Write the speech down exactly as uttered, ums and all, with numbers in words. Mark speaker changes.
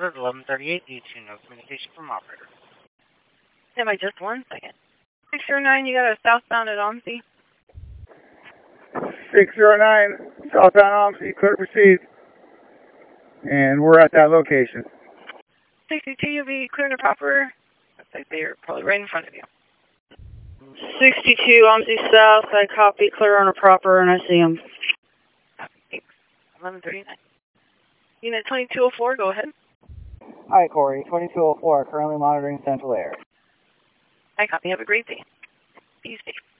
Speaker 1: reported eleven thirty-eight due to no communication from operator.
Speaker 2: Stand by just one second. six zero nine, you got a southbound at OMSI?
Speaker 3: six zero nine, southbound OMSI, clear to proceed. And we're at that location.
Speaker 2: sixty-two, you'll be clear to proper. Looks like they're probably right in front of you.
Speaker 4: sixty-two, OMSI South, I copy, clear on a proper, and I see him.
Speaker 2: eleven thirty-nine. Unit twenty-two oh four, go ahead.
Speaker 5: Hi, Corey. twenty-two oh four, currently monitoring Central Air.
Speaker 2: I copy. Have a great day. Be safe.